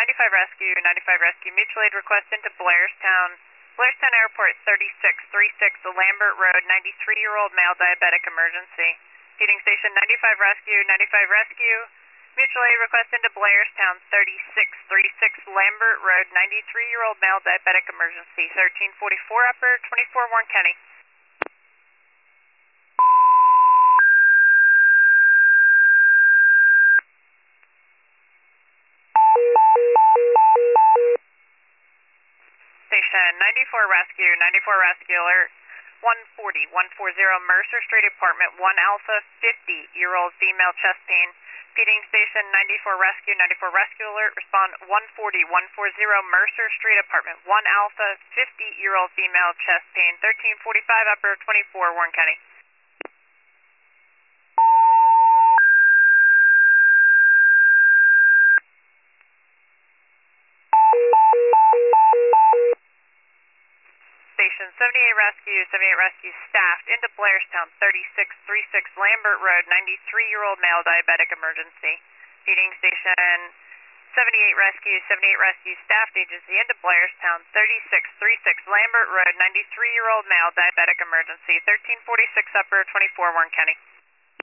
95 Rescue, mutual aid request into Blairstown Airport 3636, the Lambert Road, 93-year-old male diabetic emergency. Feeding station 95 Rescue, mutual aid request into Blairstown 3636, Lambert Road, 93-year-old male diabetic emergency. 1344 upper, 24 Warren County. Station 94 Rescue alert 140 Mercer Street Apartment 1 Alpha 50-year-old female chest pain. Feeding station 94 Rescue alert respond 140 Mercer Street Apartment 1 Alpha 50-year-old female chest pain. 1345 upper, 24 Warren County. Station 78 Rescue staffed into Blairstown 3636 Lambert Road, 93-year-old male diabetic emergency. Feeding station 78 Rescue staffed agency into Blairstown 3636 Lambert Road, 93-year-old male diabetic emergency. 1346 upper, 24 Warren County.